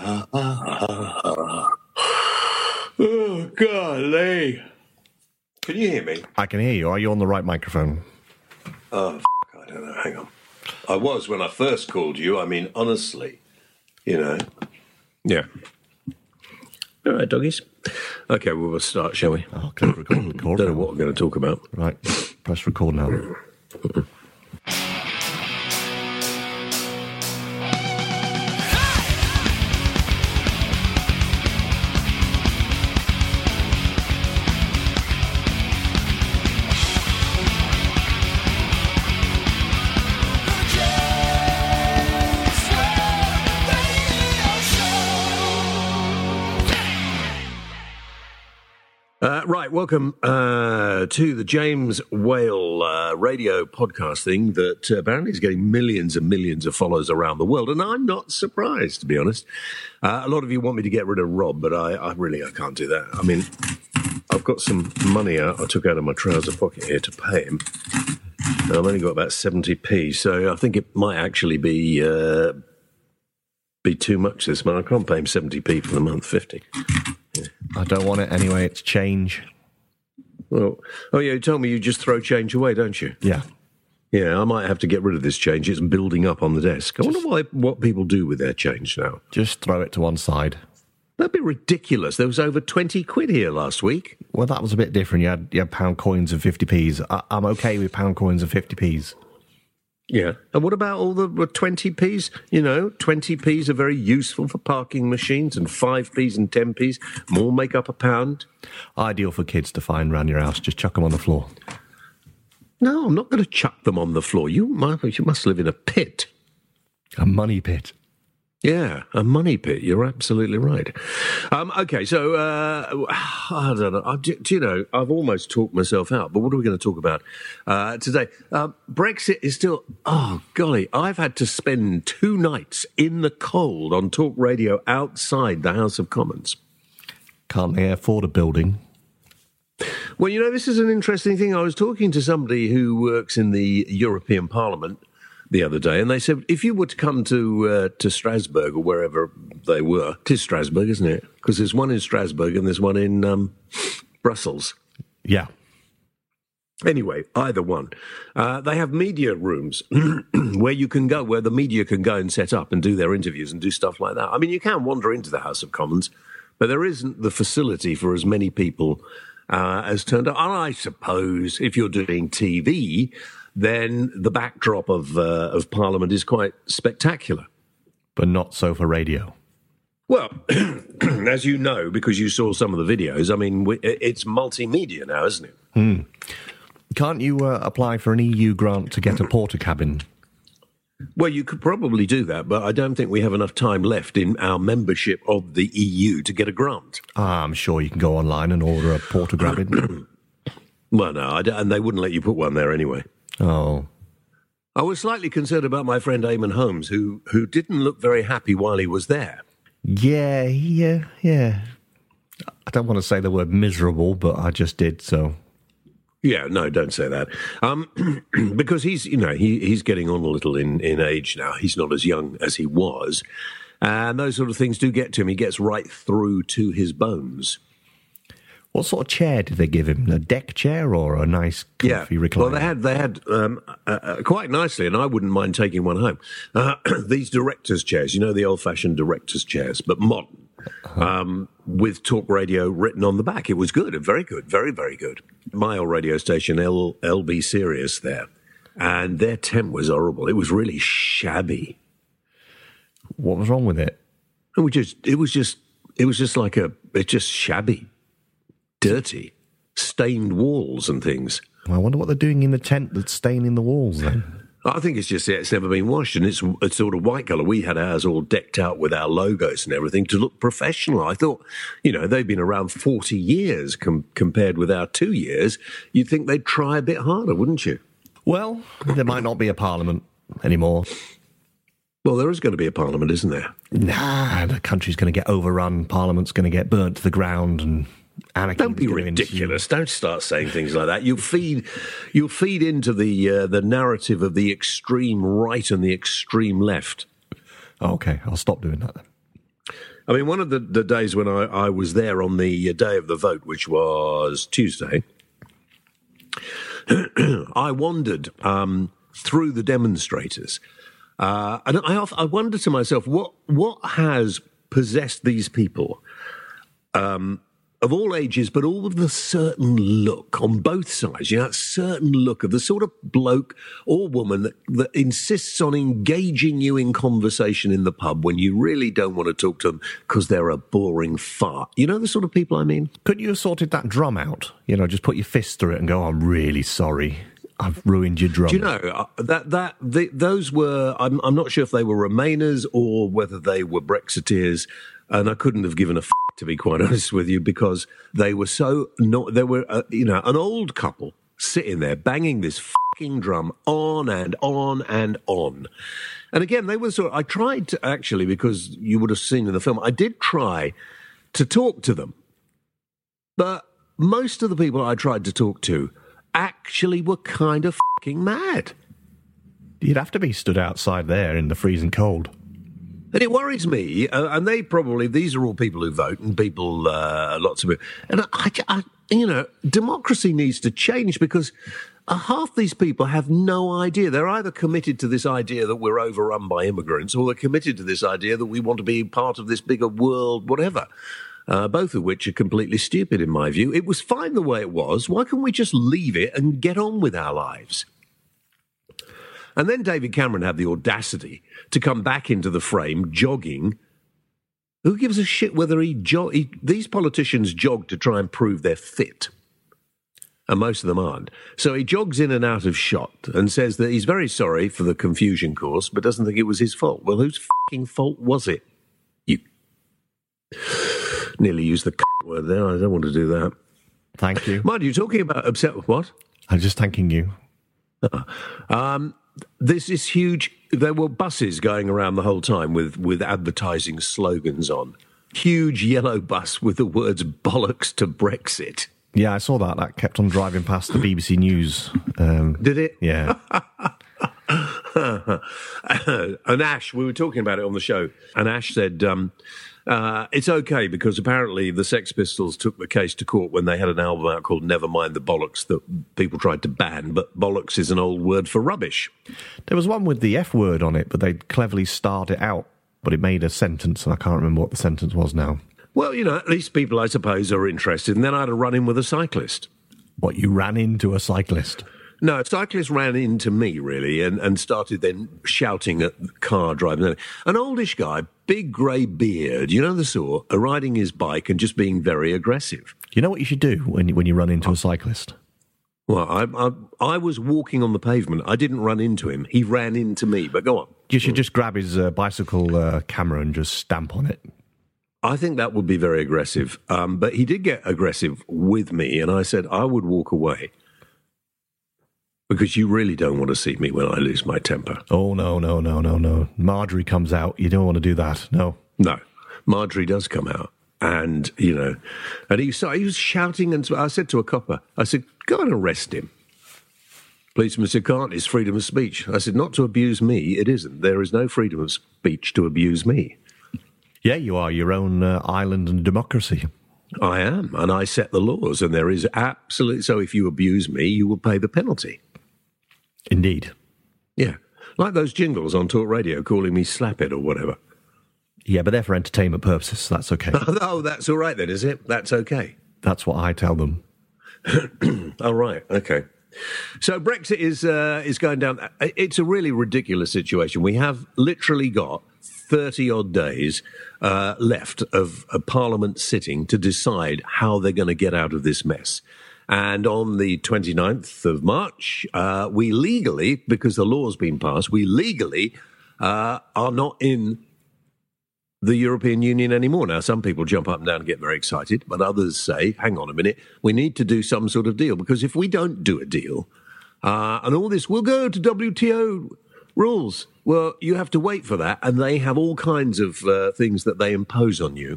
Oh, golly. Can you hear me? I can hear you. Are you on the right microphone? Oh, I don't know. Hang on. I was when I first called you. I mean, honestly, you know. Yeah. All right, doggies. Okay, well, we'll start, shall we? Oh, click record. Don't know what we're going to talk about. Right, press record now. Right, welcome to the James Whale radio podcast thing that apparently is getting millions and millions of followers around the world, and I'm not surprised, to be honest. A lot of you want me to get rid of Rob, but I can't do that. I mean, I've got some money I took out of my trouser pocket here to pay him, and I've only got about 70p, so I think it might actually be too much this month. I can't pay him 70p for the month, 50. I don't want it anyway. It's change. Well, oh yeah, you told me you just throw change away, don't you? Yeah. Yeah, I might have to get rid of this change. It's building up on the desk. I wonder what people do with their change now. Just throw it to one side. That'd be ridiculous. There was over 20 quid here last week. Well, that was a bit different. You had pound coins and 50p's. I'm okay with pound coins and 50p's. Yeah. And what about all the 20p's? You know, 20p's are very useful for parking machines, and 5p's and 10p's more make up a pound. Ideal for kids to find around your house. Just chuck them on the floor. No, I'm not going to chuck them on the floor. You must live in a pit. A money pit. Yeah, a money pit. You're absolutely right. Okay, so I don't know. Do you know, I've almost talked myself out, but what are we going to talk about today? Brexit is still, oh, golly, I've had to spend 2 nights in the cold on talk radio outside the House of Commons. Can't they afford a building? Well, you know, this is an interesting thing. I was talking to somebody who works in the European Parliament the other day, and they said, if you were to come to Strasbourg or wherever they were, it is Strasbourg, isn't it? Because there's one in Strasbourg and there's one in Brussels. Yeah. Anyway, either one. They have media rooms where you can go, where the media can go and set up and do their interviews and do stuff like that. I mean, you can wander into the House of Commons, but there isn't the facility for as many people as turned up. And I suppose if you're doing TV, then the backdrop of Parliament is quite spectacular. But not so for radio. Well, as you know, because you saw some of the videos, I mean, it's multimedia now, isn't it? Can't you apply for an EU grant to get a porter cabin? Well, you could probably do that, but I don't think we have enough time left in our membership of the EU to get a grant. I'm sure you can go online and order a porter cabin. Well, no, and they wouldn't let you put one there anyway. Oh. I was slightly concerned about my friend Eamon Holmes, who didn't look very happy while he was there. Yeah. I don't want to say the word miserable, but I just did, so. Yeah, no, don't say that. Because he's getting on a little in age now. He's not as young as he was. And those sort of things do get to him. He gets right through to his bones. What sort of chair did they give him? A deck chair or a nice comfy recliner? Well, they had quite nicely, and I wouldn't mind taking one home. These director's chairs, you know, the old-fashioned director's chairs, but modern, with talk radio written on the back. It was good, very good, very, very good. My old radio station, LB Sirius there, and their tent was horrible. It was really shabby. What was wrong with it? It was just shabby. Dirty, stained walls and things. I wonder what they're doing in the tent that's staining the walls then. I think it's just it's never been washed, and it's sort of white colour. We had ours all decked out with our logos and everything to look professional. I thought, you know, they've been around 40 years compared with our 2 years. You'd think they'd try a bit harder, wouldn't you? Well, there might not be a parliament anymore. Well, there is going to be a parliament, isn't there? Nah, the country's going to get overrun. Parliament's going to get burnt to the ground and anarchy. Don't be ridiculous. Don't start saying things like that. You'll feed into the narrative of the extreme right and the extreme left. Okay, I'll stop doing that then. I mean, one of the days when I was there on the day of the vote, which was Tuesday, I wandered through the demonstrators. And I wonder to myself, what has possessed these people of all ages, but all with a certain look on both sides, that certain look of the sort of bloke or woman that insists on engaging you in conversation in the pub when you really don't want to talk to them because they're a boring fart. You know the sort of people I mean? Couldn't you have sorted that drum out? Just put your fist through it and go, I'm really sorry. I've ruined your drum. Do you know those were? I'm not sure if they were Remainers or whether they were Brexiteers, and I couldn't have given a to be quite honest with you, because they were so not. They were an old couple sitting there banging this fucking drum on and on and on. And again, they were I tried to actually, because you would have seen in the film, I did try to talk to them, but most of the people I tried to talk to actually were kind of fucking mad. You'd have to be stood outside there in the freezing cold. And it worries me, and these are all people who vote, and people, lots of it. And democracy needs to change, because half these people have no idea. They're either committed to this idea that we're overrun by immigrants, or they're committed to this idea that we want to be part of this bigger world, whatever. Both of which are completely stupid, in my view. It was fine the way it was. Why can't we just leave it and get on with our lives? And then David Cameron had the audacity to come back into the frame jogging. Who gives a shit whether these politicians jog to try and prove they're fit? And most of them aren't. So he jogs in and out of shot and says that he's very sorry for the confusion caused, but doesn't think it was his fault. Well, whose fucking fault was it? You nearly used the word there. I don't want to do that. Thank you. Mind you, talking about upset with what? I'm just thanking you. This is huge. There were buses going around the whole time with advertising slogans on. Huge yellow bus with the words bollocks to Brexit. Yeah, I saw that. That kept on driving past the BBC News. Did it? Yeah. And Ash, we were talking about it on the show, and Ash said it's okay because apparently the Sex Pistols took the case to court when they had an album out called Nevermind the Bollocks that people tried to ban, but bollocks is an old word for rubbish. There was one with the F word on it, but they cleverly starred it out, but it made a sentence, and I can't remember what the sentence was now. Well, at least people, I suppose, are interested, and then I had a run-in with a cyclist. What, you ran into a cyclist? No, a cyclist ran into me, really, and started then shouting at the car driving. An oldish guy, big grey beard, the sort, riding his bike and just being very aggressive. You know what you should do when you run into a cyclist? Well, I was walking on the pavement. I didn't run into him. He ran into me, but go on. You should just grab his bicycle camera and just stamp on it. I think that would be very aggressive. But he did get aggressive with me, and I said I would walk away. Because you really don't want to see me when I lose my temper. Oh, no. Marjorie comes out. You don't want to do that, no. No. Marjorie does come out. And, and he was shouting. And I said to a copper, I said, go and arrest him. Please, Mr. Cant, it's freedom of speech. I said, not to abuse me. It isn't. There is no freedom of speech to abuse me. Yeah, you are your own island and democracy. I am. And I set the laws. And there is absolutely... So if you abuse me, you will pay the penalty. Indeed. Yeah. Like those jingles on Talk Radio calling me Slap It or whatever. Yeah, but they're for entertainment purposes, so that's okay. Oh, that's all right then, is it? That's okay. That's what I tell them. Oh, right. Okay. So Brexit is going down. It's a really ridiculous situation. We have literally got 30-odd days left of a Parliament sitting to decide how they're going to get out of this mess. And on the 29th of March, we legally, because the law's been passed, we legally are not in the European Union anymore. Now, some people jump up and down and get very excited, but others say, hang on a minute, we need to do some sort of deal, because if we don't do a deal, and all this, we'll go to WTO rules. Well, you have to wait for that, and they have all kinds of things that they impose on you.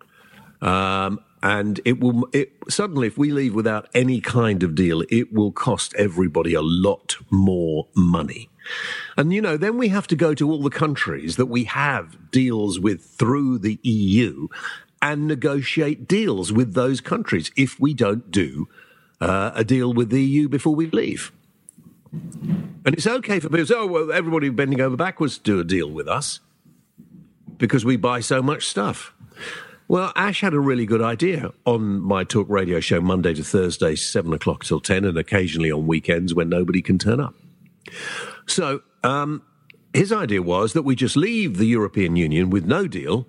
And suddenly, if we leave without any kind of deal, it will cost everybody a lot more money. And, then we have to go to all the countries that we have deals with through the EU and negotiate deals with those countries if we don't do a deal with the EU before we leave. And it's okay for people to say, oh, well, everybody bending over backwards to do a deal with us because we buy so much stuff. Well, Ash had a really good idea on my talk radio show Monday to Thursday, 7 o'clock till 10, and occasionally on weekends when nobody can turn up. So his idea was that we just leave the European Union with no deal.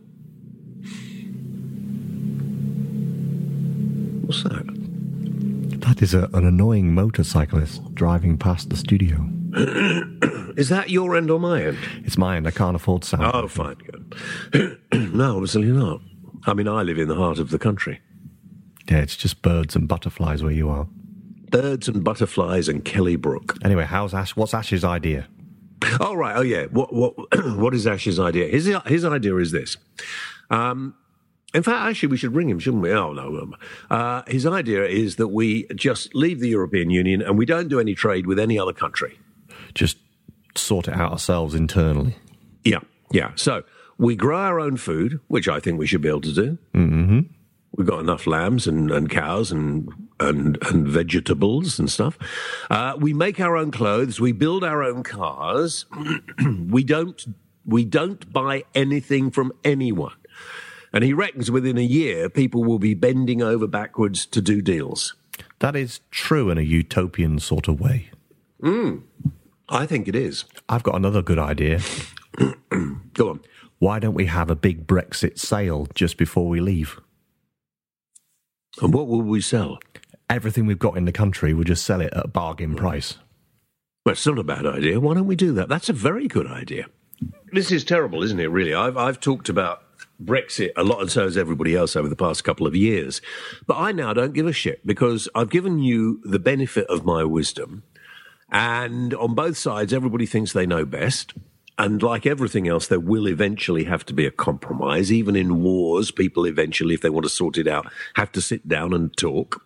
What's that? That is an annoying motorcyclist driving past the studio. Is that your end or my end? It's my end. I can't afford sound. Oh, fine. Good. No, obviously not. I mean, I live in the heart of the country. Yeah, it's just birds and butterflies where you are. Birds and butterflies and Kelly Brook. Anyway, what's Ash's idea? Oh, right. Oh, yeah. What is Ash's idea? His idea is this. In fact, actually, we should ring him, shouldn't we? Oh, no. His idea is that we just leave the European Union and we don't do any trade with any other country. Just sort it out ourselves internally. Yeah. So we grow our own food, which I think we should be able to do. Mm-hmm. We've got enough lambs and cows and vegetables and stuff. We make our own clothes. We build our own cars. We don't buy anything from anyone. And he reckons within a year, people will be bending over backwards to do deals. That is true in a utopian sort of way. I think it is. I've got another good idea. Go on. Why don't we have a big Brexit sale just before we leave? And what will we sell? Everything we've got in the country, we'll just sell it at a bargain price. Well, it's not a bad idea. Why don't we do that? That's a very good idea. This is terrible, isn't it, really? I've talked about Brexit a lot, and so has everybody else over the past couple of years. But I now don't give a shit because I've given you the benefit of my wisdom. And on both sides, everybody thinks they know best. And like everything else, there will eventually have to be a compromise. Even in wars, people eventually, if they want to sort it out, have to sit down and talk.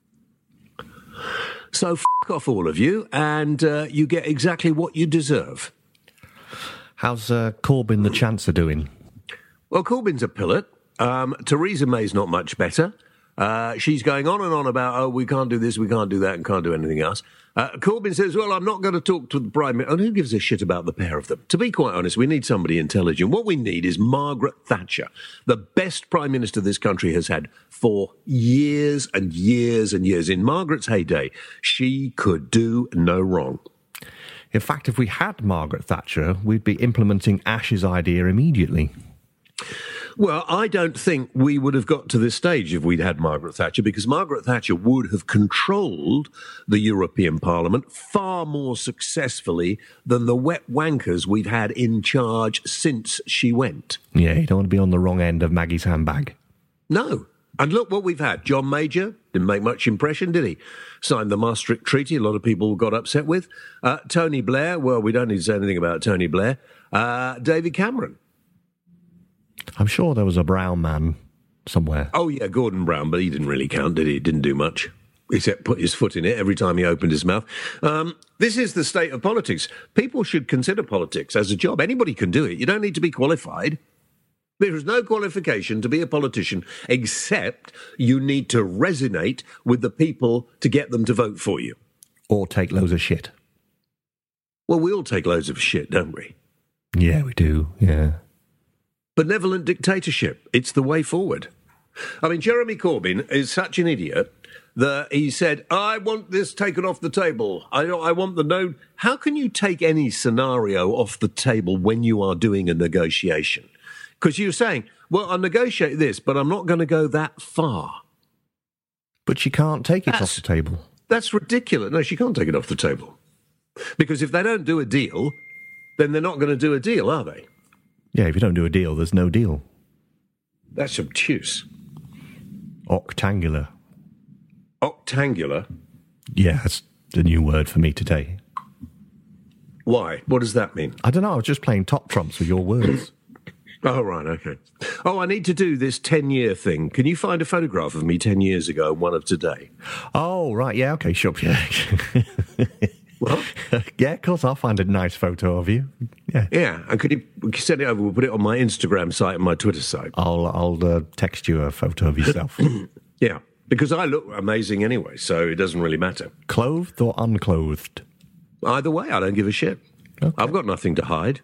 So f*** off all of you, and you get exactly what you deserve. How's Corbyn the Chancellor doing? Well, Corbyn's a pilot. Theresa May's not much better. She's going on and on about, oh, we can't do this, we can't do that, and can't do anything else. Corbyn says, well, I'm not going to talk to the Prime Minister. And who gives a shit about the pair of them? To be quite honest, we need somebody intelligent. What we need is Margaret Thatcher, the best Prime Minister this country has had for years and years and years. In Margaret's heyday, she could do no wrong. In fact, if we had Margaret Thatcher, we'd be implementing Ash's idea immediately. Well, I don't think we would have got to this stage if we'd had Margaret Thatcher, because Margaret Thatcher would have controlled the European Parliament far more successfully than the wet wankers we've had in charge since she went. Yeah, you don't want to be on the wrong end of Maggie's handbag. No. And look what we've had. John Major didn't make much impression, did he? Signed the Maastricht Treaty, a lot of people got upset with. Tony Blair, well, we don't need to say anything about Tony Blair. David Cameron. I'm sure there was a brown man somewhere. Oh, yeah, Gordon Brown, but he didn't really count, did he? Didn't do much, except put his foot in it every time he opened his mouth. This is the state of politics. People should consider politics as a job. Anybody can do it. You don't need to be qualified. There is no qualification to be a politician, except you need to resonate with the people to get them to vote for you. Or take loads of shit. Well, we all take loads of shit, don't we? Yeah, we do, yeah. Benevolent dictatorship. It's the way forward. I mean, Jeremy Corbyn is such an idiot that he said, I want this taken off the table. I want the no... How can you take any scenario off the table when you are doing a negotiation? Because you're saying, well, I'll negotiate this, but I'm not going to go that far. But she can't take it off the table. That's ridiculous. No, she can't take it off the table. Because if they don't do a deal, then they're not going to do a deal, are they? Yeah, if you don't do a deal, there's no deal. That's obtuse. Octangular. Octangular? Yeah, that's the new word for me today. Why? What does that mean? I don't know, I was just playing top trumps with your words. Oh, right, okay. Oh, I need to do this 10-year thing. Can you find a photograph of me 10 years ago and one of today? Oh, right, yeah, okay, sure, yeah. What? Yeah, of course, I'll find a nice photo of you. Yeah. Yeah, and could you send it over? We'll put it on my Instagram site and my Twitter site. I'll text you a photo of yourself. Yeah, because I look amazing anyway, so it doesn't really matter. Clothed or unclothed? Either way, I don't give a shit. Okay. I've got nothing to hide.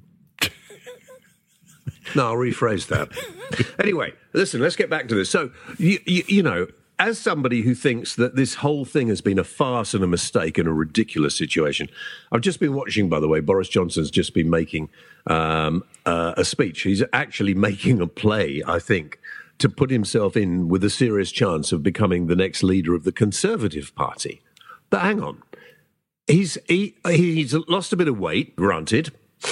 No, I'll rephrase that. Anyway, listen, let's get back to this. So, you know, as somebody who thinks that this whole thing has been a farce and a mistake and a ridiculous situation, I've just been watching, by the way, Boris Johnson's just been making a speech. He's actually making a play, I think, to put himself in with a serious chance of becoming the next leader of the Conservative Party. But hang on. He's lost a bit of weight, granted.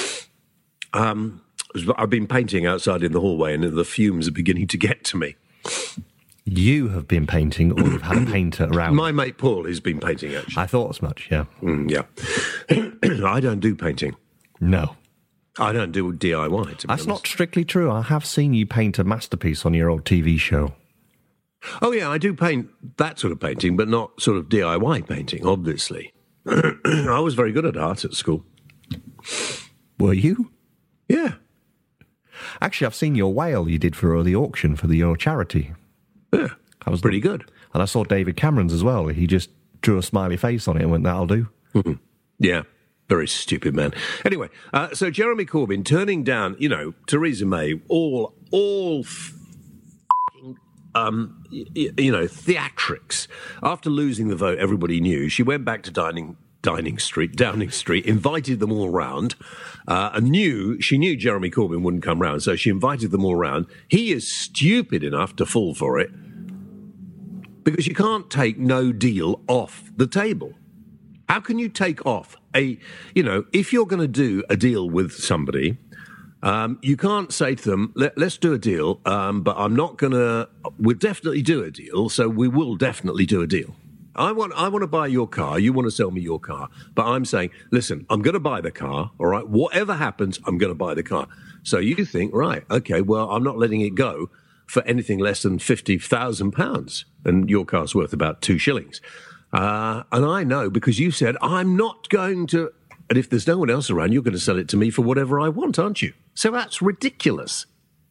I've been painting outside in the hallway and the fumes are beginning to get to me. You have been painting, or you've had a painter around? My mate Paul has been painting, actually. I thought as much, yeah. Yeah. I don't do painting. No. I don't do DIY, to be That's honest. not strictly true. I have seen you paint a masterpiece on your old TV show. Oh, yeah, I do paint that sort of painting, but not sort of DIY painting, obviously. I was very good at art at school. Were you? Yeah. Actually, I've seen your whale you did for the auction for your charity. Yeah, that was pretty good. And I saw David Cameron's as well. He just drew a smiley face on it and went, that'll do. Mm-hmm. Yeah, very stupid man. Anyway, so Jeremy Corbyn turning down, you know, Theresa May, all theatrics. After losing the vote, everybody knew. She went back to Downing Street, invited them all round, and she knew Jeremy Corbyn wouldn't come round, so she invited them all round. He is stupid enough to fall for it, because you can't take no deal off the table. How can you take off if you're going to do a deal with somebody, you can't say to them, let's do a deal, but we'll definitely do a deal, so we will definitely do a deal. I want to buy your car, you want to sell me your car, but I'm saying, listen, I'm going to buy the car, all right? Whatever happens, I'm going to buy the car. So you think, right, okay, well, I'm not letting it go for anything less than £50,000, and your car's worth about 2 shillings. And I know, because you said, I'm not going to, and if there's no one else around, you're going to sell it to me for whatever I want, aren't you? So that's ridiculous.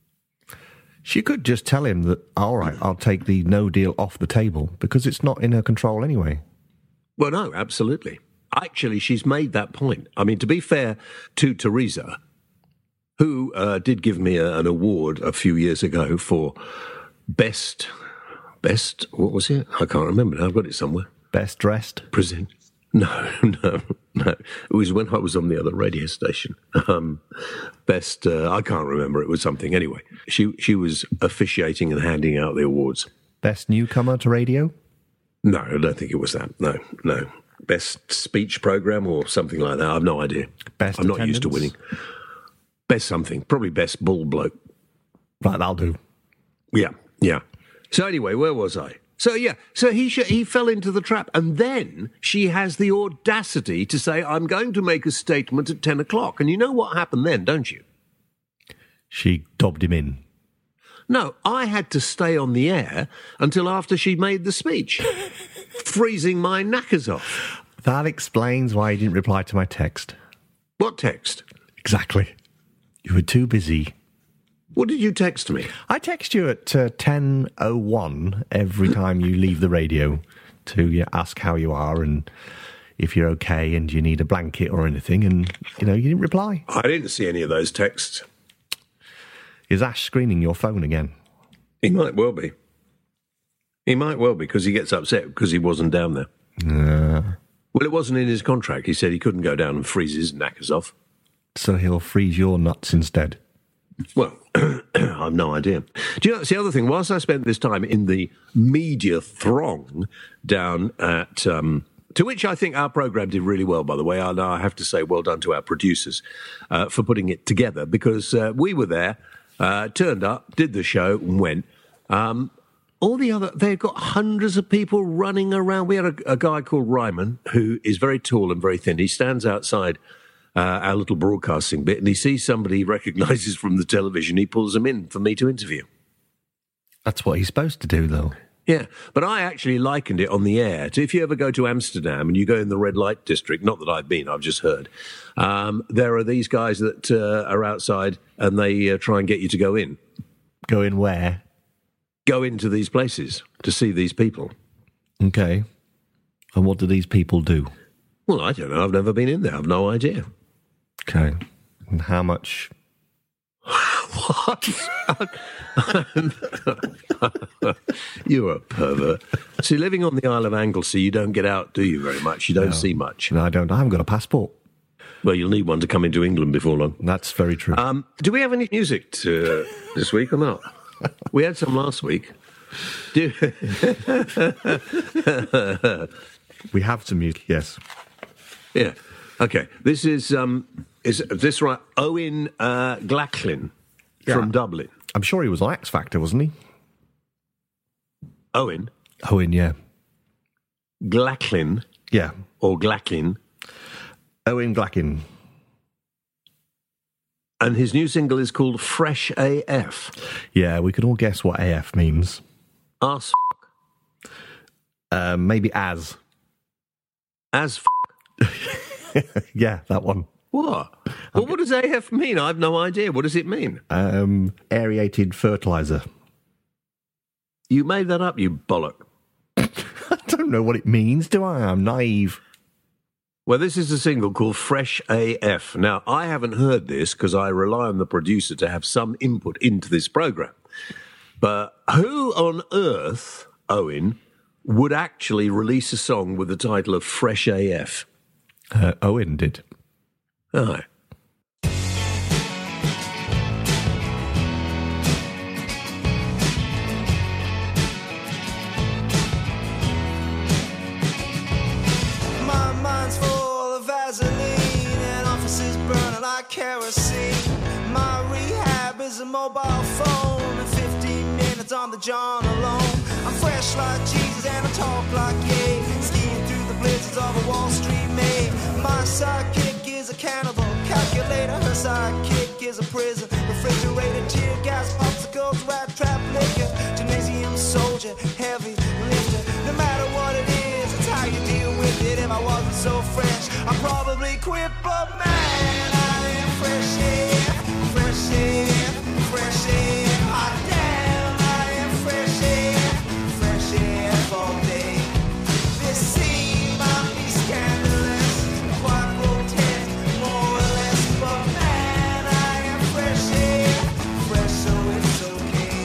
She could just tell him that, all right, I'll take the no deal off the table, because it's not in her control anyway. Well, no, absolutely. Actually, she's made that point. I mean, to be fair to Theresa, who did give me an award a few years ago for best, what was it? I can't remember now. I've got it somewhere. Best dressed? Present. No. It was when I was on the other radio station. Best, I can't remember. It was something. Anyway, she was officiating and handing out the awards. Best newcomer to radio? No, I don't think it was that. No. Best speech program or something like that. I have no idea. Best I'm attendance? not used to winning. Best something. Probably best bull bloke. Right, that'll do. Yeah. So anyway, where was I? So he fell into the trap, and then she has the audacity to say, I'm going to make a statement at 10 o'clock. And you know what happened then, don't you? She dobbed him in. No, I had to stay on the air until after she made the speech, freezing my knackers off. That explains why you didn't reply to my text. What text? Exactly. You were too busy. What did you text me? I text you at 10:01 every time you leave the radio to ask how you are and if you're okay and you need a blanket or anything, and, you didn't reply. I didn't see any of those texts. Is Ash screening your phone again? He might well be. Because he gets upset because he wasn't down there. Well, it wasn't in his contract. He said he couldn't go down and freeze his knackers off. So he'll freeze your nuts instead. Well, I've no idea. Do you know, that's the other thing? Whilst I spent this time in the media throng down at, to which I think our programme did really well, by the way, and I have to say well done to our producers for putting it together, because we were there, turned up, did the show and went. They've got hundreds of people running around. We had a guy called Ryman, who is very tall and very thin. He stands outside our little broadcasting bit, and he sees somebody he recognises from the television. He pulls them in for me to interview. That's what he's supposed to do, though. Yeah, but I actually likened it on the air to if you ever go to Amsterdam and you go in the red light district, not that I've been, I've just heard, there are these guys that are outside and they try and get you to go in. Go in where? Go into these places to see these people. Okay. And what do these people do? Well, I don't know. I've never been in there. I've no idea. Okay. And how much? What? You're a pervert. See, living on the Isle of Anglesey, you don't get out, do you, very much? You don't see much. No, I don't. I haven't got a passport. Well, you'll need one to come into England before long. That's very true. Do we have any music this week or not? We had some last week. We have some music, yes. Yeah. Okay. This is this right? Owen Glacklin from Dublin. I'm sure he was on X Factor, wasn't he? Owen Yeah. Glacklin. Yeah. Or Glacklin. Owen Glacklin. And his new single is called Fresh AF. Yeah, we can all guess what AF means. Arse. Maybe as. As. Yeah, that one. What? Well, what does AF mean? I have no idea. What does it mean? Aerated fertilizer. You made that up, you bollock. I don't know what it means, do I? I'm naive. Well, this is a single called Fresh AF. Now, I haven't heard this because I rely on the producer to have some input into this program. But who on earth, Owen, would actually release a song with the title of Fresh AF? Owen did. Aye. My mind's full of Vaseline and offices burning like kerosene. My rehab is a mobile phone and 15 minutes on the John alone. I'm fresh like Jesus and I talk like Ye, skiing through the blizzards of a Wall Street maid. My sidekick is a cannibal calculator. Her sidekick is a prison refrigerator. Tear gas, popsicles, rat trap liquor. Gymnasium soldier, heavy lifter. No matter what it is, it's how you deal with it. If I wasn't so fresh, I'd probably quit. But man, I am fresh air, fresh air, fresh air. Hot damn, I am fresh air all day. This scene might be scandalous, quite grotesque, more or less. But man, I am fresh air, fresh so it's okay.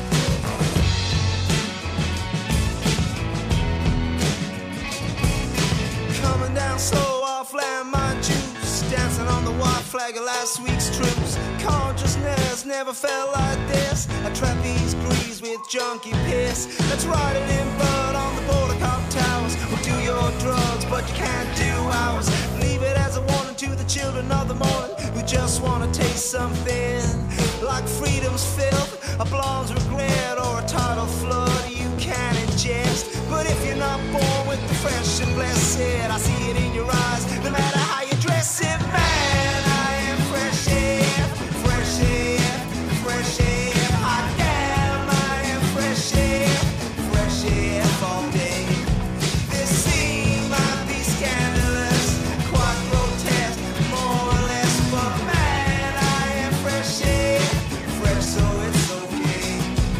Coming down slow off landmine juice, dancing on the white flag of last week's troops. Consciousness never felt like this. I trapeze grease with junkie piss. Let's ride it in blood on the border cop towers. We'll do your drugs, but you can't do ours. Leave it as a warning to the children of the morning who just want to taste something like freedom's filth, a blonde's regret, or a tidal flood you can't ingest. But if you're not born with the fresh and blessed, I see it in your eyes, no matter how you dress it. Man, I am fresh air, fresh air, fresh air. Hot damn, I am fresh air all day. This scene might be scandalous, quite grotesque, more or less. But man, I am fresh air, fresh so it's okay.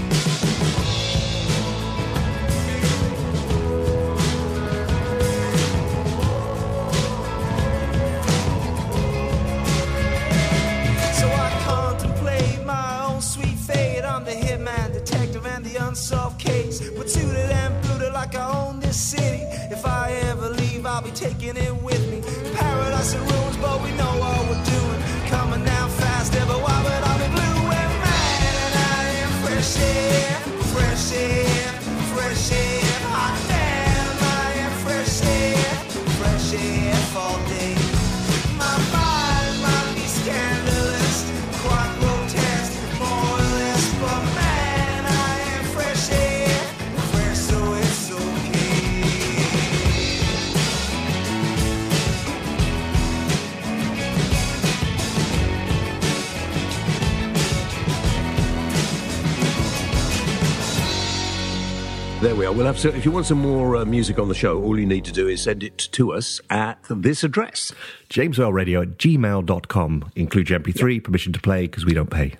So I contemplate my own sweet fate. I'm the hitman, detective, and the unsolved case. But suited and booted like I own this city. If I ever leave, I'll be taking it with me. Paradise and ruins, but we know what we're doing. Coming down fast, ever why would I be blue? And man, and I am fresh air, fresh air, fresh air. Hot damn, I am fresh air all day. My mind might be scandalous, quite grotesque, more or less. But man, I am fresh air, fresh so it's okay. There we are. We'll have so if you want some more music on the show, all you need to do is send it to us at this address. JamesWhaleRadio@gmail.com. Include your MP3, permission to play, because we don't pay.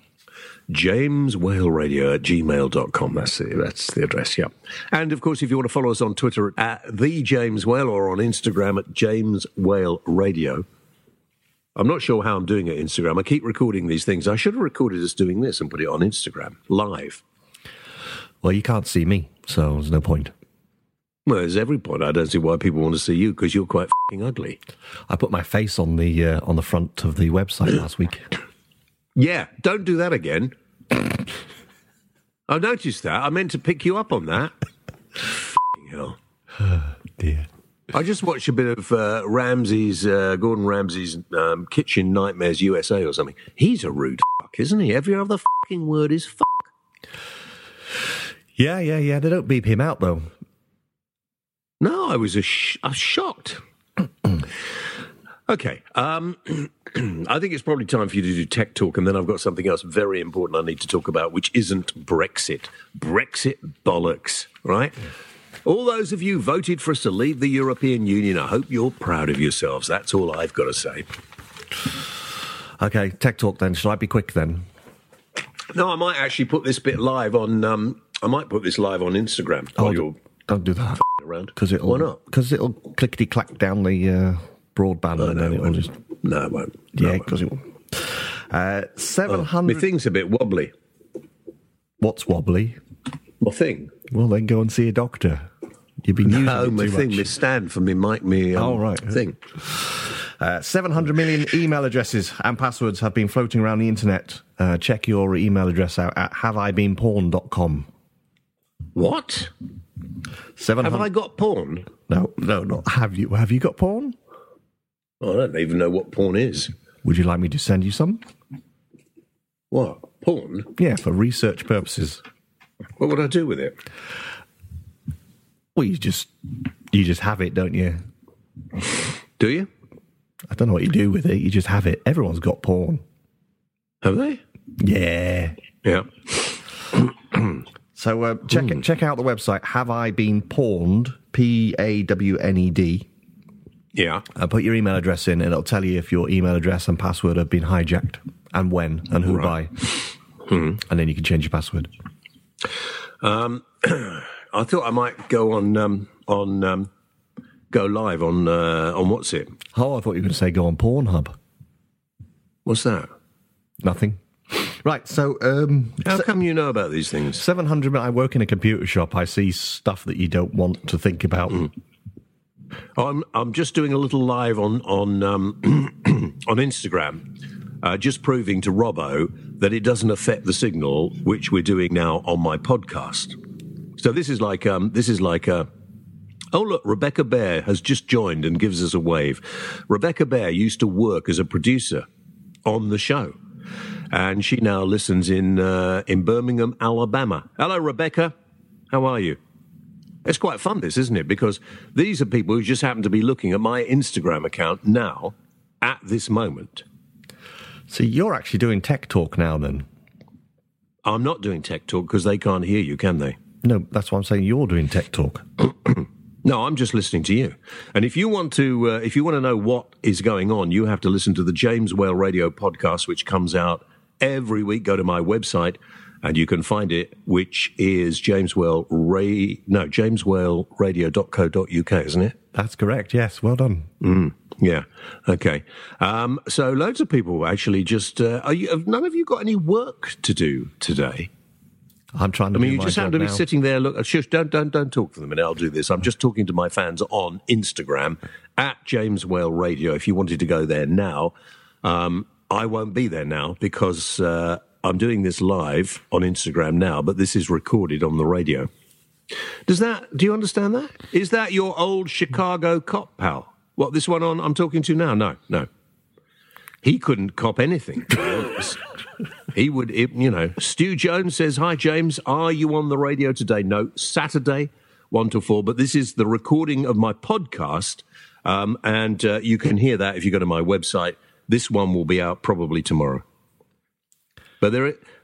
JamesWhaleRadio@gmail.com. That's the address, yeah. And, of course, if you want to follow us on Twitter at The James Whale or on Instagram at James Whale Radio. I'm not sure how I'm doing at Instagram. I keep recording these things. I should have recorded us doing this and put it on Instagram, live. Well, you can't see me, so there's no point. Well, there's every point. I don't see why people want to see you, because you're quite f***ing ugly. I put my face on the front of the website last week. Yeah, don't do that again. I noticed that. I meant to pick you up on that. F***ing hell. Dear. I just watched a bit of Gordon Ramsay's Kitchen Nightmares USA or something. He's a rude fuck, isn't he? Every other fucking word is fuck. Yeah. They don't beep him out, though. No, I was shocked. Okay. I think it's probably time for you to do Tech Talk, and then I've got something else very important I need to talk about, which isn't Brexit. Brexit bollocks, right? All those of you voted for us to leave the European Union, I hope you're proud of yourselves. That's all I've got to say. Okay, Tech Talk then. Shall I be quick then? No, I might actually put this bit live on. I might put this live on Instagram. Don't do that. Around. Why not? Because it'll clickety clack down the broadband, and then it'll just. No, it won't. Yeah, because it will. 700. My thing's a bit wobbly. What's wobbly? My thing. Well, then go and see a doctor. You've been using it my too thing, much. my stand for me mic, right. thing. 700 million email addresses and passwords have been floating around the internet. Check your email address out at haveibeenporn.com. What? 700... Have I got porn? No, not have you. Have you got porn? I don't even know what porn is. Would you like me to send you some? What? Porn? Yeah, for research purposes. What would I do with it? Well, you just have it, don't you? Do you? I don't know what you do with it. You just have it. Everyone's got porn. Have they? Yeah. Yeah. So check out the website, Have I Been Pawned, Pawned. Yeah. Put your email address in, and it'll tell you if your email address and password have been hijacked, and when, and who by. And then you can change your password. I thought I might go go live on what's it? Oh, I thought you were going to say go on Pornhub. What's that? Nothing. Right, so... how come you know about these things? 700... I work in a computer shop. I see stuff that you don't want to think about. I'm just doing a little live on on Instagram, just proving to Robbo that it doesn't affect the signal, which we're doing now on my podcast. So this is like oh, look, Rebecca Bear has just joined and gives us a wave. Rebecca Bear used to work as a producer on the show, and she now listens in Birmingham, Alabama. Hello, Rebecca. How are you? It's quite fun, this, isn't it? Because these are people who just happen to be looking at my Instagram account now, at this moment. So you're actually doing Tech Talk now, then? I'm not doing Tech Talk because they can't hear you, can they? No, that's why I'm saying you're doing Tech Talk. No, I'm just listening to you. And if you want to know what is going on, you have to listen to the James Whale Radio podcast, which comes out every week. Go to my website, and you can find it, which is jameswhaleradio.co.uk, isn't it? That's correct, yes. Well done. Yeah. Okay. So loads of people actually just... have none of you got any work to do today? I'm trying to do my job now. You just happen to be sitting there... Look, shush, don't talk for the minute. I'll do this. I'm just talking to my fans on Instagram, at James Whale Radio. If you wanted to go there now, I won't be there now because... I'm doing this live on Instagram now, but this is recorded on the radio. Do you understand that? Is that your old Chicago cop pal? What, this one I'm talking to now? No. He couldn't cop anything. He would, Stu Jones says, "Hi, James, are you on the radio today?" No, Saturday, 1 to 4, but this is the recording of my podcast, and you can hear that if you go to my website. This one will be out probably tomorrow. But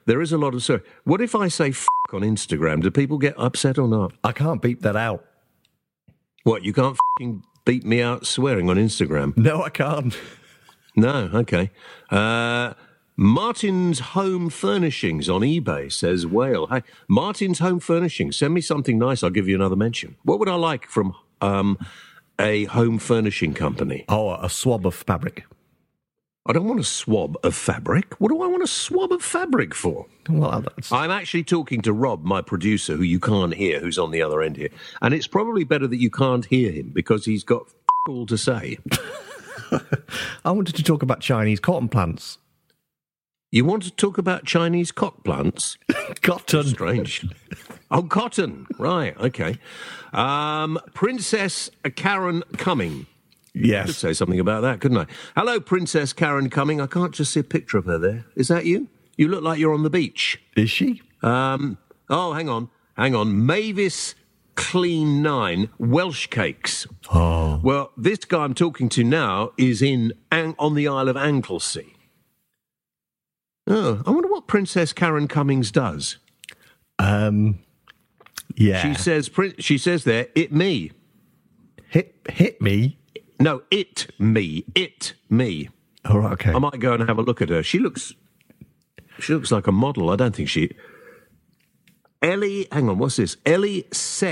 There is a lot of... So, what if I say f*** on Instagram? Do people get upset or not? I can't beep that out. What, you can't f***ing beat me out swearing on Instagram? No, I can't. No, okay. Martin's Home Furnishings on eBay says, Whale, hey, Martin's Home Furnishings, send me something nice, I'll give you another mention. What would I like from a home furnishing company? Oh, a swab of fabric. I don't want a swab of fabric. What do I want a swab of fabric for? Well, I'm actually talking to Rob, my producer, who you can't hear, who's on the other end here. And it's probably better that you can't hear him because he's got all to say. I wanted to talk about Chinese cotton plants. You want to talk about Chinese cock plants? Cotton. Strange. Oh, cotton. Right, okay. Princess Karen Cumming. I could Yes. say something about that, couldn't I? Hello, Princess Karen Cumming. I can't just see a picture of her there. Is that you? You look like you're on the beach. Is she? Oh, hang on. Mavis Clean 9 Welsh Cakes. Oh. Well, this guy I'm talking to now is on the Isle of Anglesey. Oh, I wonder what Princess Karen Cummings does. Yeah. She says there, it me. Hit me? No, it me. All right, okay. I might go and have a look at her. She looks like a model. I don't think she... Ellie, hang on, what's this? Ellie's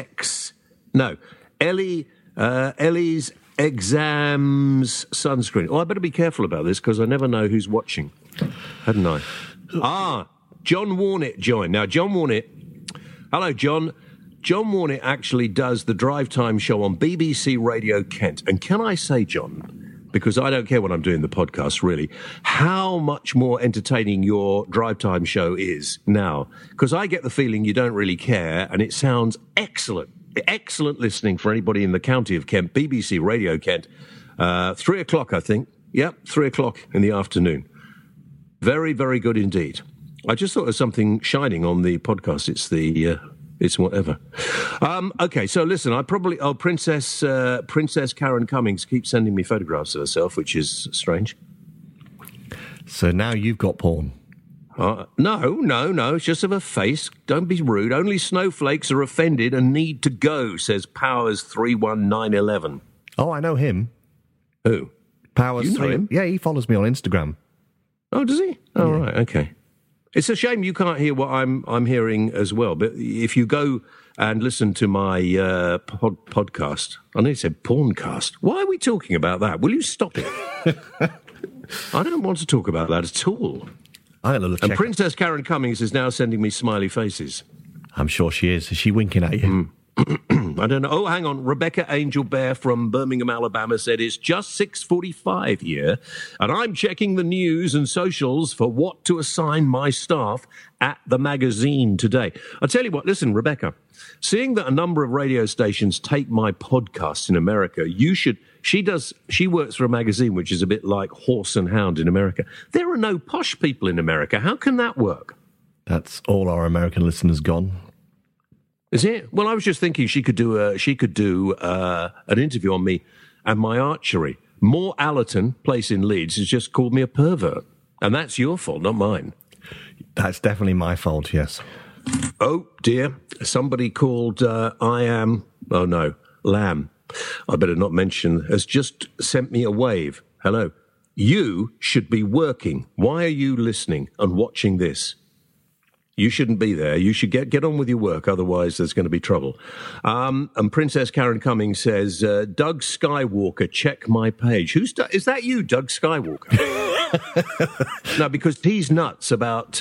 exams sunscreen. Oh, I better be careful about this because I never know who's watching, hadn't I? John Warnett joined. Now, John Warnett... Hello, John. John Warnett actually does the Drive Time show on BBC Radio Kent. And can I say, John, because I don't care when I'm doing the podcast, really, how much more entertaining your Drive Time show is now? Because I get the feeling you don't really care, and it sounds excellent. Excellent listening for anybody in the county of Kent, BBC Radio Kent. 3 o'clock, I think. Yep, 3 o'clock in the afternoon. Very, very good indeed. I just thought of something shining on the podcast. It's whatever. Okay, so listen, Princess Karen Cummings keeps sending me photographs of herself, which is strange. So now you've got porn. No, it's just of her face. Don't be rude. Only snowflakes are offended and need to go, says Powers 31911. Oh, I know him. Who? Powers. You know him? Yeah, he follows me on Instagram. Oh, does he? Oh, right, okay. It's a shame you can't hear what I'm hearing as well. But if you go and listen to my podcast, I nearly said porncast. Why are we talking about that? Will you stop it? I don't want to talk about that at all. And Princess Karen Cummings is now sending me smiley faces. I'm sure she is. Is she winking at you? I don't know. Oh, hang on. Rebecca Angel Bear from Birmingham, Alabama said it's just 6:45 here, and I'm checking the news and socials for what to assign my staff at the magazine today. I'll tell you what, listen, Rebecca, seeing that a number of radio stations take my podcasts in America, she works for a magazine which is a bit like Horse and Hound in America. There are no posh people in America. How can that work? That's all our American listeners gone. Is it? Well, I was just thinking she could do an interview on me and my archery. Moore Allerton, place in Leeds, has just called me a pervert. And that's your fault, not mine. That's definitely my fault, yes. Oh, dear. Somebody called Lamb. I better not mention, has just sent me a wave. Hello. You should be working. Why are you listening and watching this? You shouldn't be there. You should get on with your work, otherwise there's going to be trouble. And Princess Karen Cummings says, Doug Skywalker, check my page. Is that you, Doug Skywalker? No, because he's nuts about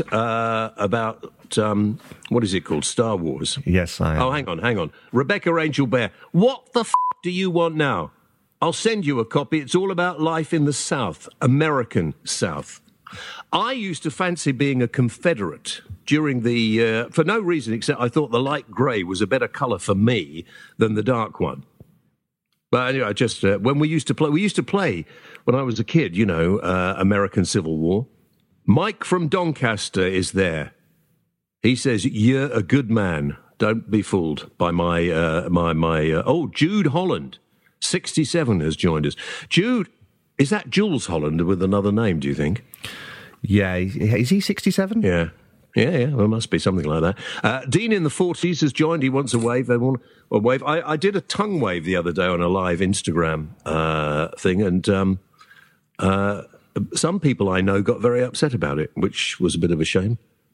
what is it called? Star Wars. Yes, I am. Oh, hang on. Rebecca Angel Bear, what the do you want now? I'll send you a copy. It's all about life in the South, American South. I used to fancy being a Confederate during for no reason except I thought the light grey was a better colour for me than the dark one. But anyway, just when we used to play when I was a kid, American Civil War. Mike from Doncaster is there. He says, you're a good man. Don't be fooled by my Jude Holland, 67, has joined us. Jude, is that Jules Holland with another name, do you think? Yeah, is he 67? Yeah. Yeah, there must be something like that. Dean in the 40s has joined. He wants a wave. They want a wave. I did a tongue wave the other day on a live Instagram thing, and some people I know got very upset about it, which was a bit of a shame.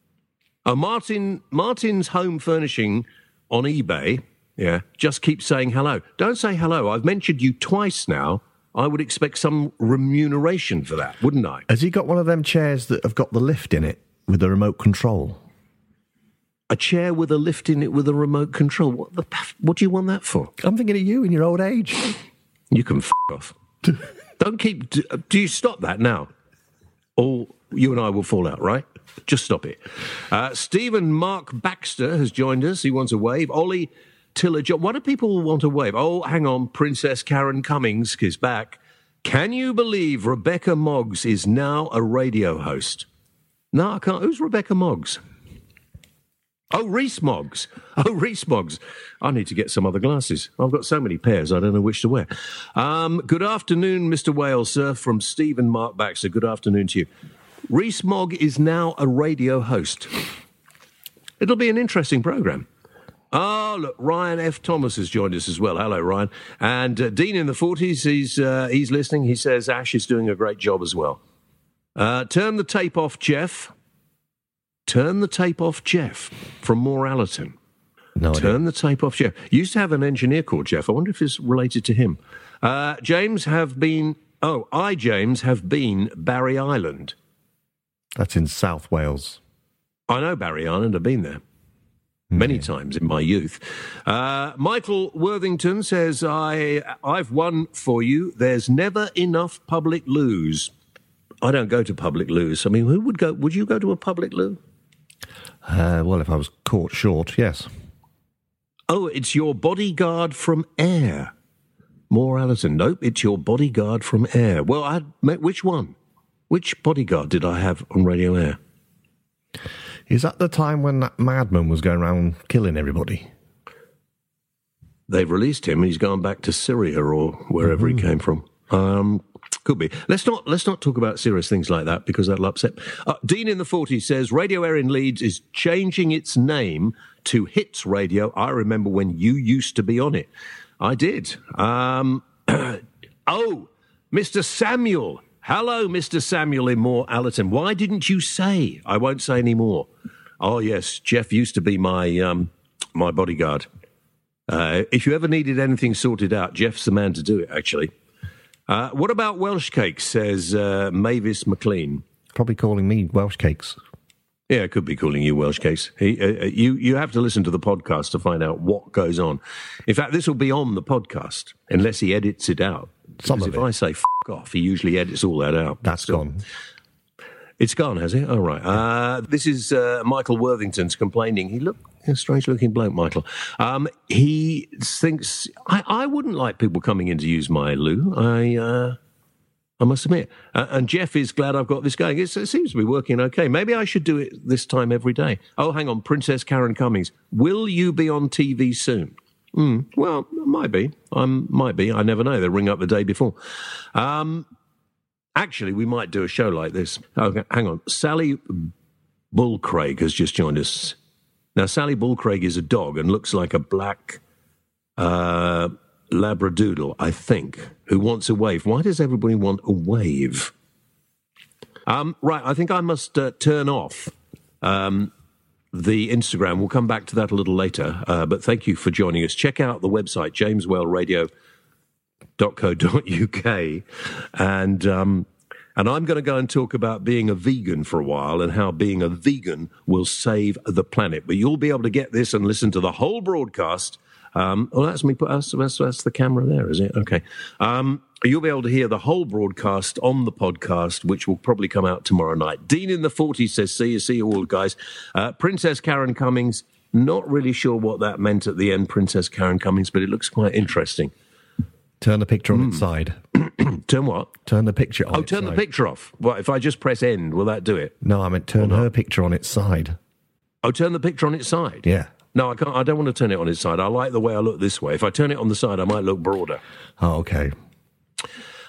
Martin's Home Furnishing on eBay, just keep saying hello. Don't say hello. I've mentioned you twice now. I would expect some remuneration for that, wouldn't I? Has he got one of them chairs that have got the lift in it with the remote control? A chair with a lift in it with a remote control. What do you want that for? I'm thinking of you in your old age. You can f*** off. Don't keep... Do you stop that now? Or you and I will fall out, right? Just stop it. Stephen Mark Baxter has joined us. He wants a wave. Ollie Tiller John. Why do people want a wave? Oh, hang on. Princess Karen Cummings is back. Can you believe Rebecca Moggs is now a radio host? No, I can't. Who's Rebecca Moggs? Oh, Reese Moggs. I need to get some other glasses. I've got so many pairs, I don't know which to wear. Good afternoon, Mr. Wales, sir, from Stephen Mark Baxter. Good afternoon to you. Reese Mogg is now a radio host. It'll be an interesting programme. Oh, look, Ryan F. Thomas has joined us as well. Hello, Ryan. And Dean in the 40s, he's listening. He says Ash is doing a great job as well. Turn the tape off, Jeff. Turn the tape off, Jeff, from Morallerton. No idea. Turn the tape off, Jeff. Used to have an engineer called Jeff. I wonder if it's related to him. James have been Barry Island. That's in South Wales. I know Barry Island. I've been there many times in my youth. Michael Worthington says, I've won for you. There's never enough public loos. I don't go to public loos. I mean, who would go? Would you go to a public loo? Well, if I was caught short, yes. Oh, it's your bodyguard from Air. Morallerton. Nope, it's your bodyguard from Air. Well, which one? Which bodyguard did I have on Radio Air? Is that the time when that madman was going around killing everybody? They've released him. He's gone back to Syria or wherever he came from. Could be. Let's not talk about serious things like that because that'll upset. Dean in the 40s says Radio Air in Leeds is changing its name to Hits Radio. I remember when you used to be on it. I did. Oh, Mr. Samuel. Hello, Mr. Samuel in Morallerton. Why didn't you say? I won't say any more. Oh, yes, Jeff used to be my my bodyguard. If you ever needed anything sorted out, Jeff's the man to do it, actually. What about Welsh cakes, says Mavis McLean. Probably calling me Welsh cakes. Yeah, it could be calling you Welsh cakes. You have to listen to the podcast to find out what goes on. In fact, this will be on the podcast, unless he edits it out. Because if I say f*** off, he usually edits all that out. That's gone. It's gone, has it? Oh, right. This is Michael Worthington's complaining. He looked a strange-looking bloke, Michael. He thinks... I wouldn't like people coming in to use my loo. I must admit. And Jeff is glad I've got this going. It seems to be working okay. Maybe I should do it this time every day. Oh, hang on. Princess Karen Cummings. Will you be on TV soon? Well, might be. Might be. I never know. They'll ring up the day before. Actually, we might do a show like this. Okay, hang on. Sally Bullcraig has just joined us. Now, Sally Bullcraig is a dog and looks like a black Labradoodle, I think, who wants a wave. Why does everybody want a wave? Right, I think I must turn off the Instagram. We'll come back to that a little later. But thank you for joining us. Check out the website, jameswellradio.co.uk. And I'm going to go and talk about being a vegan for a while and how being a vegan will save the planet. But you'll be able to get this and listen to the whole broadcast. That's me. That's the camera there, is it? Okay. You'll be able to hear the whole broadcast on the podcast, which will probably come out tomorrow night. Dean in the 40s says, see you all, guys. Princess Karen Cummings, not really sure what that meant at the end, Princess Karen Cummings, but it looks quite interesting. Turn the picture on its side. Turn what? Turn the picture on its side. Oh, turn the picture off. Well, if I just press end, will that do it? No, I meant turn her picture on its side. Oh, turn the picture on its side? Yeah. No, I can't. I don't want to turn it on its side. I like the way I look this way. If I turn it on the side, I might look broader. Oh, okay.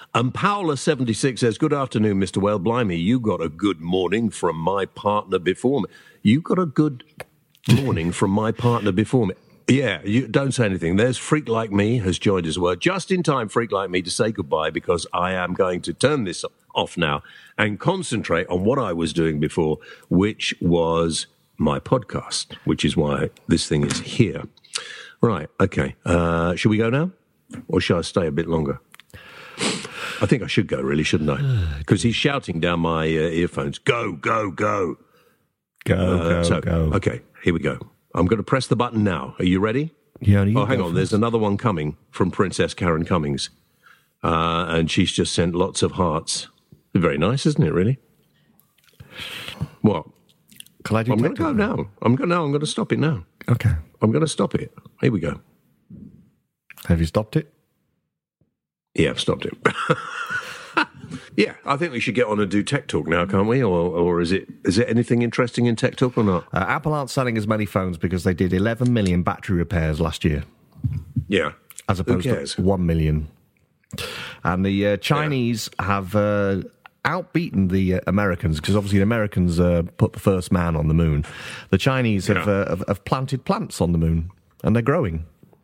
And Paola76 says, good afternoon, Mr. Whale. Blimey, you got a good morning from my partner before me. You got a good morning from my partner before me. Yeah, you don't say anything. There's Freak Like Me has joined as well. Just in time, Freak Like Me, to say goodbye, because I am going to turn this off now and concentrate on what I was doing before, which was my podcast, which is why this thing is here. Right, okay. Should we go now? Or shall I stay a bit longer? I think I should go, really, shouldn't I? Because he's shouting down my earphones, go, go, go. Go. Okay, here we go. I'm going to press the button now. Are you ready? Yeah. Oh, hang on. There's another one coming from Princess Karen Cummings. And she's just sent lots of hearts. Very nice, isn't it, really? What? Can I do I'm going to go now. I'm going to stop it now. Okay. I'm going to stop it. Here we go. Have you stopped it? Yeah, I've stopped it. Yeah, I think we should get on and do Tech Talk now, can't we? Or is it anything interesting in Tech Talk or not? Apple aren't selling as many phones because they did 11 million battery repairs last year. Yeah. As opposed to 1 million. And the Chinese have outbeaten the Americans, because obviously the Americans put the first man on the moon. The Chinese have planted plants on the moon, and they're growing.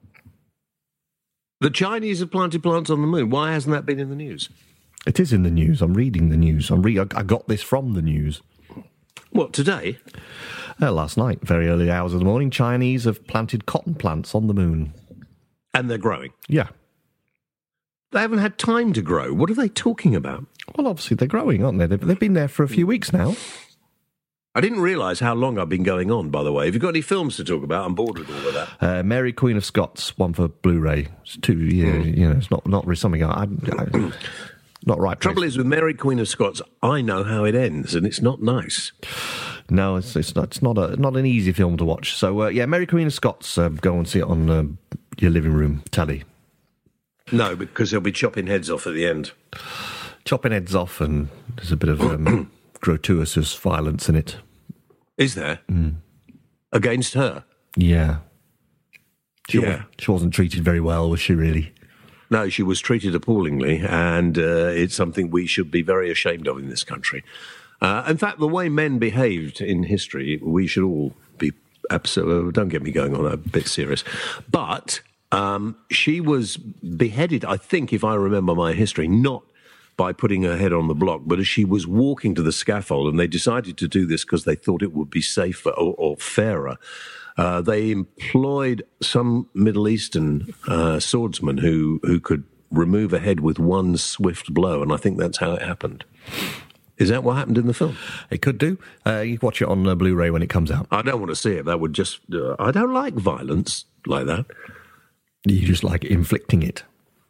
The Chinese have planted plants on the moon. Why hasn't that been in the news? It is in the news. I'm reading the news. I got this from the news. What, today? Last night, very early hours of the morning, Chinese have planted cotton plants on the moon. And they're growing? Yeah. They haven't had time to grow. What are they talking about? Well, obviously they're growing, aren't they? They've been there for a few weeks now. I didn't realise how long I've been going on, by the way. Have you got any films to talk about? I'm bored with all of that. Mary Queen of Scots, one for Blu-ray. It's 2 years, it's not really something not right. Trouble is with Mary Queen of Scots, I know how it ends, and it's not nice. No, it's not an easy film to watch. So Mary Queen of Scots, go and see it on your living room telly. No, because they'll be chopping heads off at the end. Chopping heads off, and there's a bit of gratuitous violence in it. Is there? Against her? Yeah. She wasn't treated very well, was she, really? No, she was treated appallingly, and it's something we should be very ashamed of in this country. In fact, the way men behaved in history, we should all be absolutely... Don't get me going on that, a bit serious. But she was beheaded, I think, if I remember my history, not by putting her head on the block, but as she was walking to the scaffold, and they decided to do this because they thought it would be safer or fairer. They employed some Middle Eastern swordsman who could remove a head with one swift blow, and I think that's how it happened. Is that what happened in the film? It could do. You can watch it on Blu-ray when it comes out. I don't want to see it. That would just... I don't like violence like that. You just like inflicting it.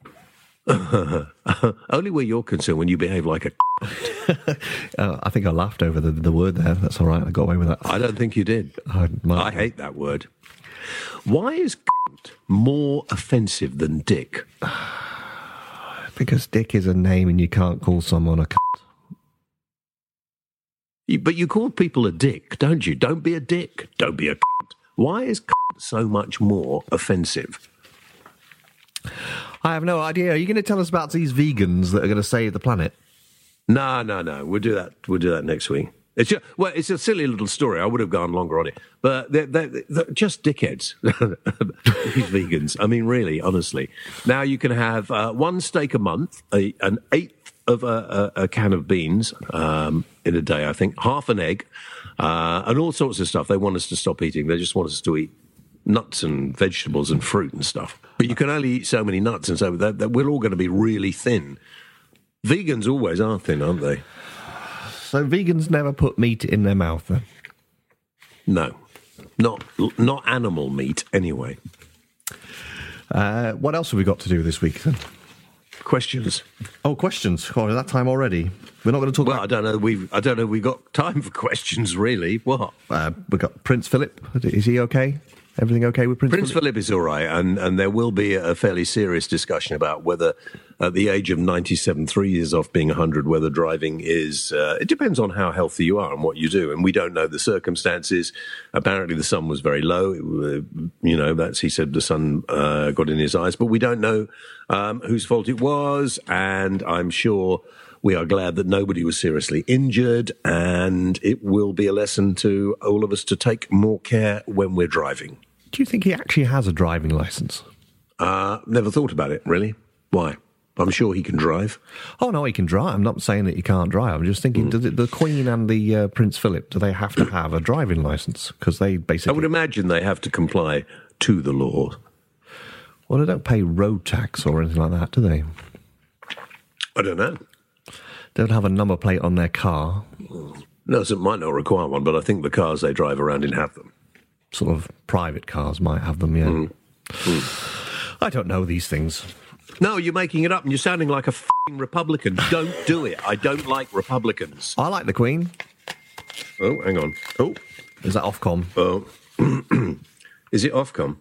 Only where you're concerned, when you behave like a... I think I laughed over the word there. That's all right. I got away with that. I don't think you did. I hate that word. Why is more offensive than dick? Because dick is a name and you can't call someone a But you call people a dick, don't you? Don't be a dick. Don't be a Why is so much more offensive? I have no idea. Are you going to tell us about these vegans that are going to save the planet? No. We'll do that next week. It's a silly little story. I would have gone longer on it, but they're just dickheads. These vegans. I mean, really, honestly. Now you can have one steak a month, an eighth of a can of beans in a day. I think half an egg, and all sorts of stuff. They want us to stop eating. They just want us to eat nuts and vegetables and fruit and stuff. But you can only eat so many nuts, and so that we're all going to be really thin. Vegans always are thin, aren't they? So vegans never put meat in their mouth, then? No. Not animal meat, anyway. What else have we got to do this week, then? Questions. Oh, questions. Oh, is that time already? We're not going to talk about... I don't know. We've got time for questions, really. What? We've got Prince Philip. Is he okay? Everything okay with Prince Philip? Philip is all right, and there will be a fairly serious discussion about whether, at the age of 97, 3 years off being 100, whether driving is... it depends on how healthy you are and what you do, and we don't know the circumstances. Apparently the sun was very low. He said the sun got in his eyes, but we don't know whose fault it was, and I'm sure... We are glad that nobody was seriously injured, and it will be a lesson to all of us to take more care when we're driving. Do you think he actually has a driving licence? Never thought about it, really. Why? I'm sure he can drive. Oh, no, he can drive. I'm not saying that he can't drive. I'm just thinking, does the Queen and the Prince Philip, do they have to have a driving licence? Because they basically... I would imagine they have to comply to the law. Well, they don't pay road tax or anything like that, do they? I don't know. They don't have a number plate on their car. No, it might not require one, but I think the cars they drive around in have them. Sort of private cars might have them, yeah. I don't know these things. No, you're making it up and you're sounding like a f***ing Republican. Don't do it. I don't like Republicans. I like the Queen. Oh, hang on. Oh. Is that Ofcom? Oh. Is it Ofcom?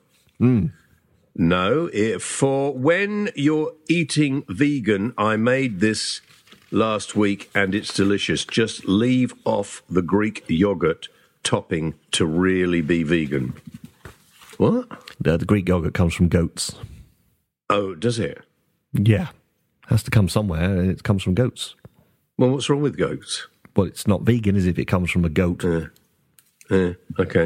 No. For when you're eating vegan, I made this... last week, and it's delicious. Just leave off the Greek yogurt topping to really be vegan. What? The Greek yogurt comes from goats. Oh, does it? Yeah. Has to come somewhere, and it comes from goats. Well, what's wrong with goats? Well, it's not vegan, is it, if it comes from a goat? Okay.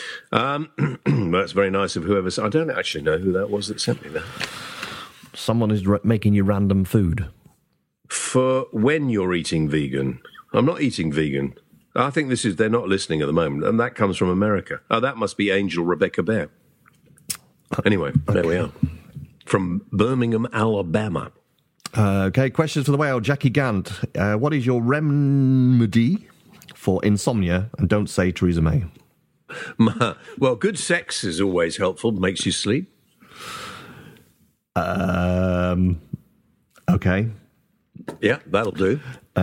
That's very nice of whoever... I don't actually know who that was that sent me that. Someone is making you random food. For when you're eating vegan. I'm not eating vegan. I think they're not listening at the moment, and that comes from America. Oh, that must be Angel Rebecca Bear. Anyway, There we are. From Birmingham, Alabama. Okay, questions for the whale. Jackie Gant, what is your remedy for insomnia? And don't say Theresa May. Well, good sex is always helpful, makes you sleep. Okay. Yeah, that'll do.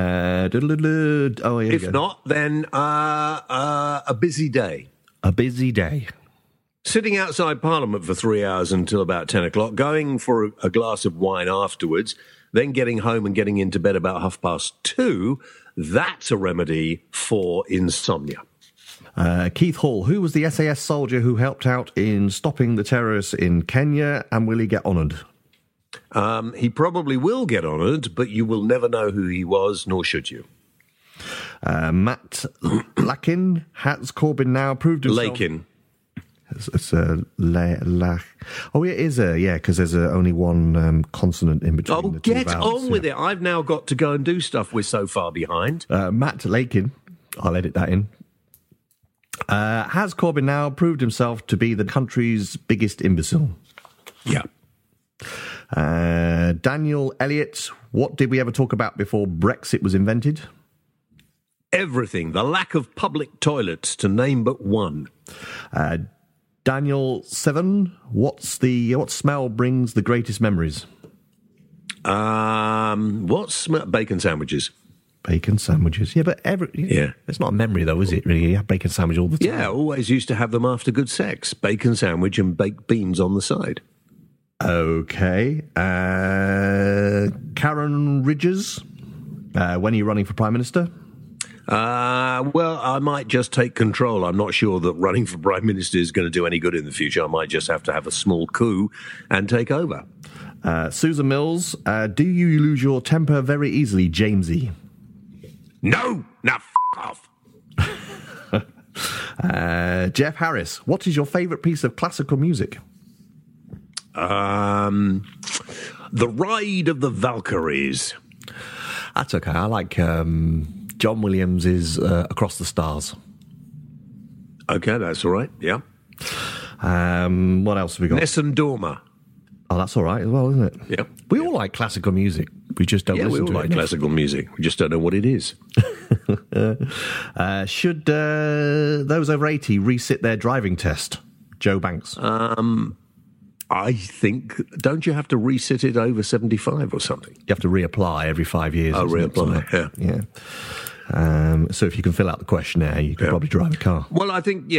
If not, then a busy day. A busy day. Sitting outside Parliament for 3 hours until about 10 o'clock, going for a glass of wine afterwards, then getting home and getting into bed about 2:30, that's a remedy for insomnia. Keith Hall, who was the SAS soldier who helped out in stopping the terrorists in Kenya, and will he get honoured? He probably will get honoured, but you will never know who he was, nor should you. Matt Lakin, has Corbyn now proved himself... Lakin. It's it is because there's only one consonant in between. Oh, the two get vowels, on with it. I've now got to go and do stuff. We're so far behind. Matt Lakin, I'll edit that in. Has Corbyn now proved himself to be the country's biggest imbecile? Yeah. Daniel Elliott, what did we ever talk about before Brexit was invented? Everything. The lack of public toilets, to name but one. Daniel Seven, what smell brings the greatest memories? Bacon sandwiches. Bacon sandwiches. Yeah, but it's not a memory though, is it? Really, you have bacon sandwich all the time. Yeah, always used to have them after good sex. Bacon sandwich and baked beans on the side. Okay. Karen Ridges, when are you running for Prime Minister? Well, I might just take control. I'm not sure that running for Prime Minister is going to do any good in the future. I might just have to have a small coup and take over. Susan Mills, do you lose your temper very easily, Jamesy? No! Now f*** off. Jeff Harris, what is your favourite piece of classical music? The Ride of the Valkyries. That's okay. I like John Williams' Across the Stars. Okay, that's all right. Yeah. What else have we got? Nessun Dorma. Oh, that's all right as well, isn't it? Yeah. We all like classical music. We just don't listen to it. Yeah, we all like classical music. We just don't know what it is. Should those over 80 resit their driving test? Joe Banks. I think, don't you have to resit it over 75 or something? You have to reapply every 5 years. Oh, reapply, yeah. So if you can fill out the questionnaire, you can probably drive a car. Well, I think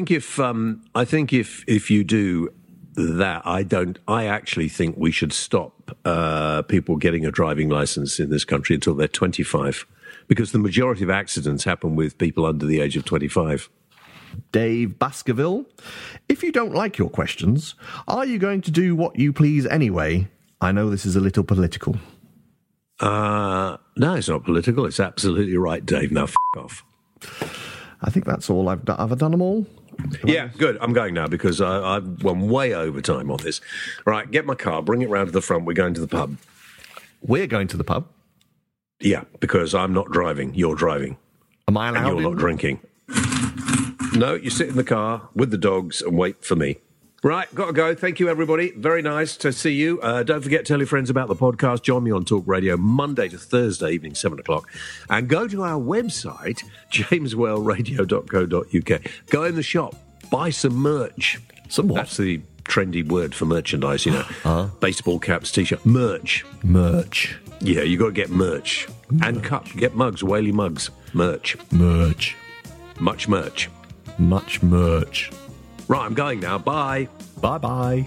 if you do that, I actually think we should stop people getting a driving license in this country until they're 25, because the majority of accidents happen with people under the age of 25. Dave Baskerville, if you don't like your questions, are you going to do what you please anyway? I know this is a little political. No, it's not political. It's absolutely right, Dave. Now, off. I think that's all I've done. Have I done them all? Yeah, good. I'm going now because I've gone way over time on this. Right, get my car, bring it round to the front. We're going to the pub. We're going to the pub? Yeah, because I'm not driving. You're driving. Am I allowed? And you're not drinking. No, you sit in the car with the dogs and wait for me. Right, got to go. Thank you, everybody. Very nice to see you. Don't forget to tell your friends about the podcast. Join me on Talk Radio Monday to Thursday evening, 7 o'clock. And go to our website, jameswellradio.co.uk. Go in the shop, buy some merch. Some what? That's the trendy word for merchandise, you know. Baseball caps, T-shirt. Merch. Merch. Yeah, you got to get merch. And cups. Get mugs, Whaley mugs. Merch. Merch. Much merch. Much merch. Right, I'm going now. Bye. Bye-bye.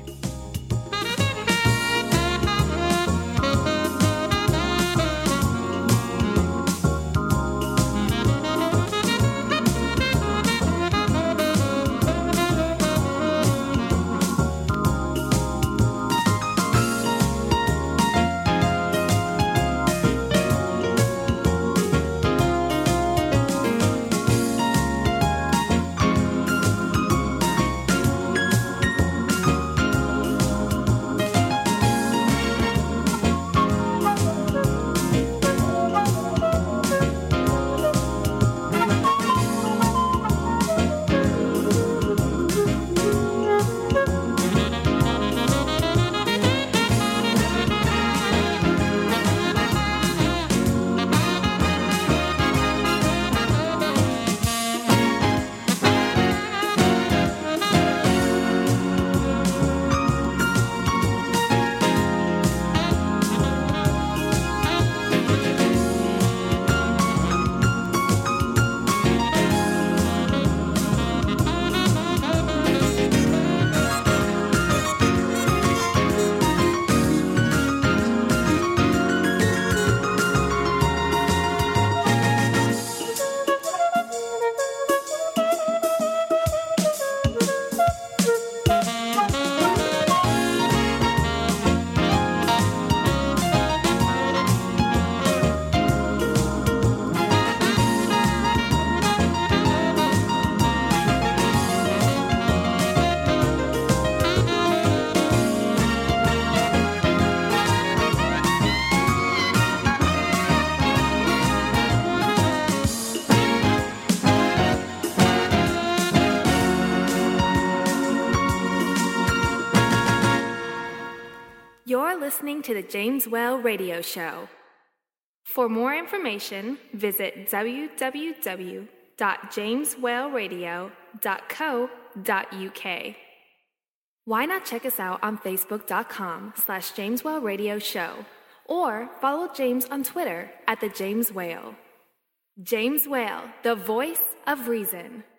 You're listening to the James Well Radio Show. For more information, visit www.jameswellradio.co.uk. Why not check us out on Facebook.com/James Well Radio Show, or follow James on Twitter @The James Whale. James Whale, the voice of reason.